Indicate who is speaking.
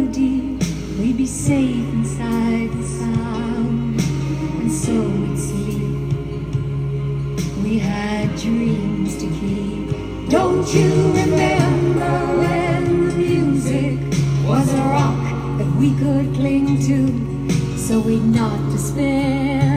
Speaker 1: melody, we'd be safe inside the sound. And so we'd sleep, we had dreams to keep. Don't you remember when the music was a rock that we could cling to, so we'd not despair?